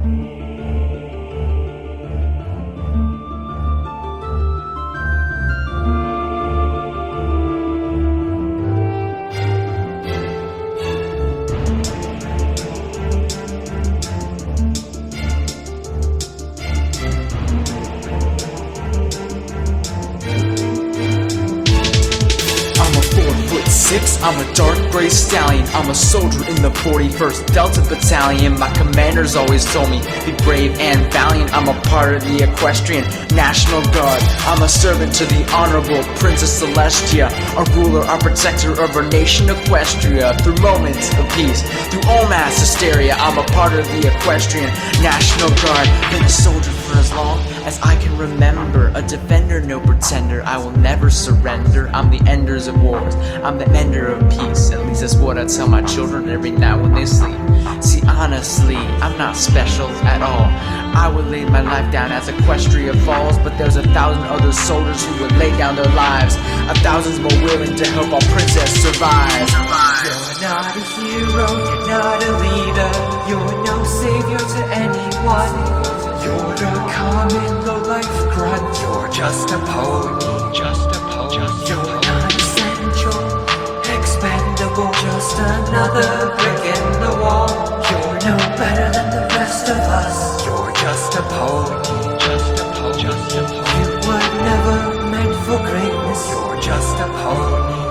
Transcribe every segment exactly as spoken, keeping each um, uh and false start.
Six, I'm a dark gray stallion. I'm a soldier in the forty-first Delta Battalion. My commanders always told me, be brave and valiant. I'm a part of the Equestrian National Guard. I'm a servant to the Honorable Princess Celestia, a ruler, a protector of our nation Equestria. Through moments of peace, through all mass hysteria, I'm a part of the Equestrian National Guard. Been a soldier for as long as I can remember, a defender, no pretender. I will never surrender. I'm the enders of wars, I'm the ender of peace. At least that's what I tell my children every night when they sleep. See, honestly, I'm not special at all. I would lay my life down as Equestria falls, but there's a thousand other soldiers who would lay down their lives, a thousand's more willing to help our princess survive. You're not a hero, you're not a leader, you're no savior to anyone. You're a common low-life grunt, you're just a pony, just a pony. You're not essential, expendable, just another brick in the wall. You're no better than the rest of us, you're just a pony, just a pony, just a pony. You were never meant for greatness, you're just a pony.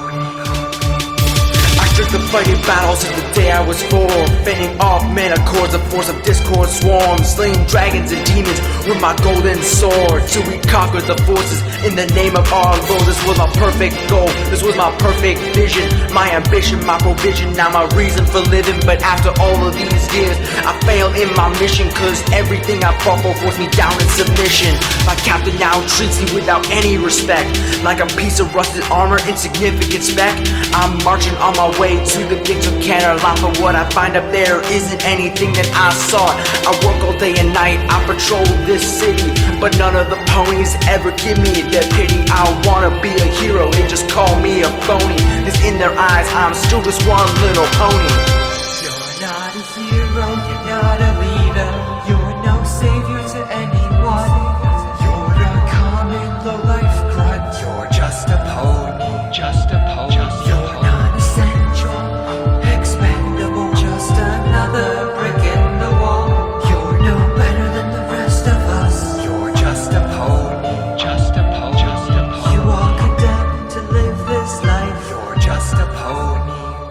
The fighting battles of the day I was born, fending off men accords, a force of discord swarms, slaying dragons and demons with my golden sword, till we conquered the forces in the name of our Lord. This was my perfect goal, this was my perfect vision, my ambition, my provision, now my reason for living. But after all of these years, I failed in my mission, cause everything I fought for forced me down in submission. My captain now treats me without any respect, like a piece of rusted armor, insignificant speck. I'm marching on my way to the gates of Canterlot, but what I find up there isn't anything that I sought. I work all day and night, I patrol this city, but none of the ponies ever give me their pity. I wanna be a hero, they just call me a phony, cause in their eyes I'm still just one little pony. You're not a hero, you're not a leader, you're no savior to anyone. You're a common low-life grunt, you're just a pony, just a pony. You're not essential, expendable, just another brick in the wall. You're no better than the rest of us, you're just a pony, just a pony, just a pony. You are condemned to live this life, you're just a pony.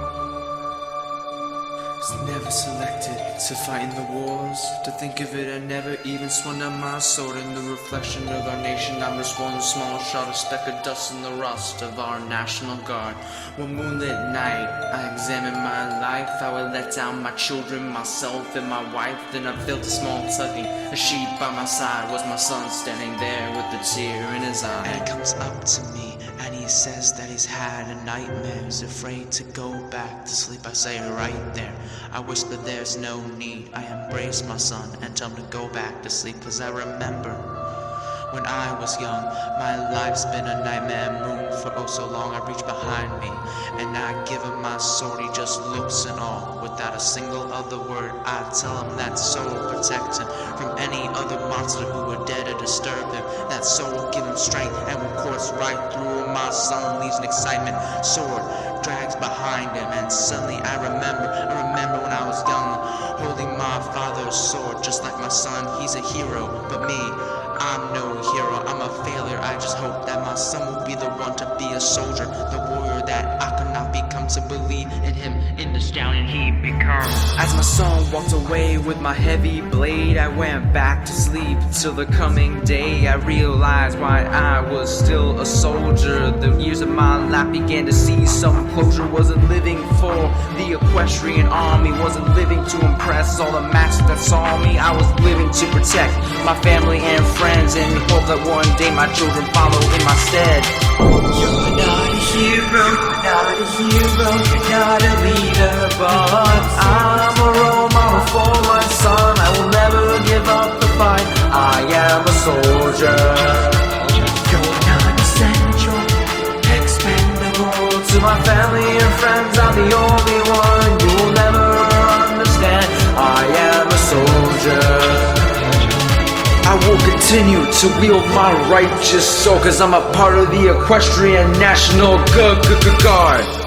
Was never selected to fight in the wars. To think of it, I never even swung down my sword. In the reflection of our nation, I'm just one small shot, a speck of dust in the rust of our National Guard. One moonlit night, I examined my life. I would let down my children, myself and my wife. Then I felt a small tugging, a sheep by my side. Was my son standing there with a tear in his eye. And he comes up to me and he says that he's had a nightmare. He's afraid to go back to sleep. I say right there, I whisper there's no need. I embrace my son and tell him to go back to sleep, cause I remember when I was young, my life's been a nightmare moon for oh so long. I reach behind me and I give him my sword. He just looks in awe without a single other word. I tell him that sword will protect him from any other monster who would dare to disturb him. That sword will give him strength and will course right through. My son leaves in excitement, sword drags behind him, and suddenly I remember, I remember when I was young, holding my father's sword just like my son. He's a hero, but me, I'm no hero, I'm a failure. I just hope that my son will be the one to be a soldier, the warrior that I could not become, to believe in him, in the stallion he becomes. As my son walked away with my heavy blade, I went back to sleep till the coming day. I realized why I was still a soldier. The years of my life began to see some closure. Wasn't living for the equestrian army, wasn't living to impress all the masses that saw me. I was living to protect my family and friends, and hope that one day my children follow in my stead. You're not a hero, you're not a hero, you're not a leader, but I'm a role model for my son. I will never give up the fight, I am a soldier. You're not essential, expendable, to my family and friends I'm the only one you will never understand. I am a soldier. continue to wield my righteous sword, cause I'm a part of the Equestrian National Gu- Gu- Gu- Guard.